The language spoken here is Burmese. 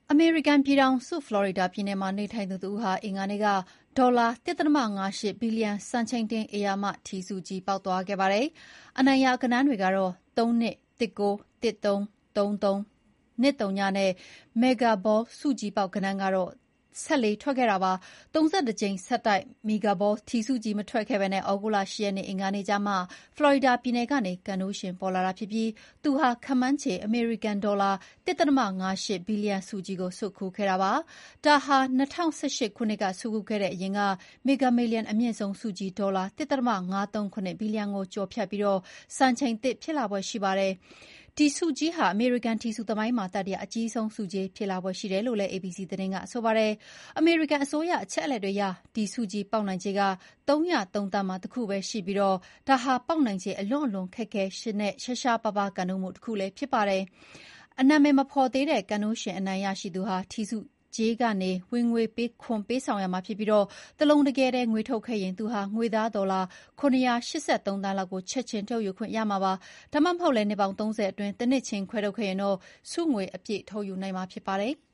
အမေရိကန်ပြည်ထောင်စုဖလော်ရီဒါပြည်နယ်မှာနေထိုင်သူတဦးဟာအင်္ဂါနေ့ကဒေါ်လာ 1.58 ဘီလီယံစံချိန်တင်ဧရာမထီစုကြီးပေါက်သွားခဲ့ပါတယ်။အနိုင်ရဂဏန်းတွေကတော့ 32191333 230နဲ့ Mega Ball စုကြီးပေါက်ဂဏန်းကတော့14ထွက်ခဲ့တာပါ။ 31ကြိမ်ဆက်တိုက် Mega Ball ထီစုကြီးမထွက်ခဲ့ဘဲသြဂုတ်လ 8 ရက်နေ့အင်္ဂါနေ့ကျမှဖလော်ရီဒါပြည်နယ်ကနေကံနိုးရှင်ပေါ်လာတာဖြစ်ပြီးသူဟာခန့်မှန်းခြေအမေရိကန်ဒေါ်လာ 1.58 ဘီလီယံဆုကြီးကိုဆွတ်ခူးခဲ့တာပါ။ဒါဟာ2018ခုနှစ်ကဆွတ်ခူးခဲ့တဲ့အရင်က Mega Million အမြင့်ဆုံးဆုကြီးဒေါ်လာ 1.537 ဘီလီယံကိုကျော်ဖြတ်ပြီးစံချိန်သစ်ဖြစ်လာဖွယ်ရှိပါတယ်။ဒီဆုကြီးဟာအမေရိကန်ထီစုသမိုင်းမှာတတိယအကြီးဆုံးဆုကြေးဖြစ်လာဖွယ်ရှိတယ်လို့လည်း ABC သတင်းကဆိုပါတယ်။အမေရိကန်အစိုးရအချက်အလက်တွေအရဒီဆုကြီးပေါက်နိုင်ခြေက303သန်းမှာတစ်ခုပဲရှိပြီးဒါဟာပေါက်နိုင်ခြေအလွန်ခက်ခဲနဲ့ရှားပါးကံနိုးမှုတစ်ခုလည်းဖြစ်ပါတယ်။အနာမည်မဖော်သေးတဲ့ကံနိုးရှင်အနိုင်ရရှိသူဟာထီစုကြေးကနေဝင်ငွေခွန်ပေးဆောင်ရမှာဖြစ်ပြီးတလုံးတကယ်တည်းငွေထုတ်ခဲ့ရင်သူဟာငွေသားဒေါ်လာ983သန်းလောက်ကိုချက်ချင်းထုတ်ယူခွင့်ရမှာပါ။ဒါမှမဟုတ်လည်းနှစ်ပေါင်း30အတွင်းတနှစ်ချင်းခွဲထုတ်ခဲ့ရင်ဆုငွေအပြည့်ထုတ်ယူနိုင်မှာဖြစ်ပါတယ်။